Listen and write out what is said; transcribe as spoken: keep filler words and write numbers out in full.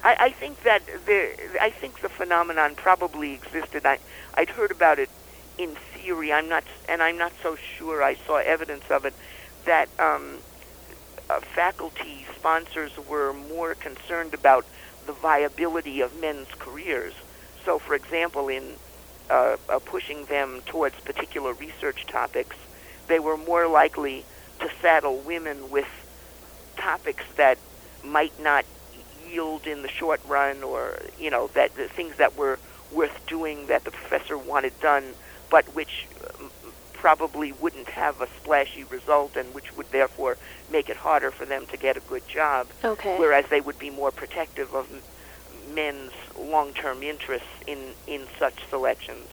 I, I think that the I think the phenomenon probably existed. I I'd heard about it in theory. I'm not, and I'm not so sure I saw evidence of it. That um, uh, faculty sponsors were more concerned about the viability of men's careers. So, for example, in uh, uh, pushing them towards particular research topics, they were more likely to saddle women with topics that might not yield in the short run, or, you know, that the things that were worth doing that the professor wanted done, but which um, probably wouldn't have a splashy result and which would therefore make it harder for them to get a good job. Okay. Whereas they would be more protective of m- men's long-term interests in, in such selections.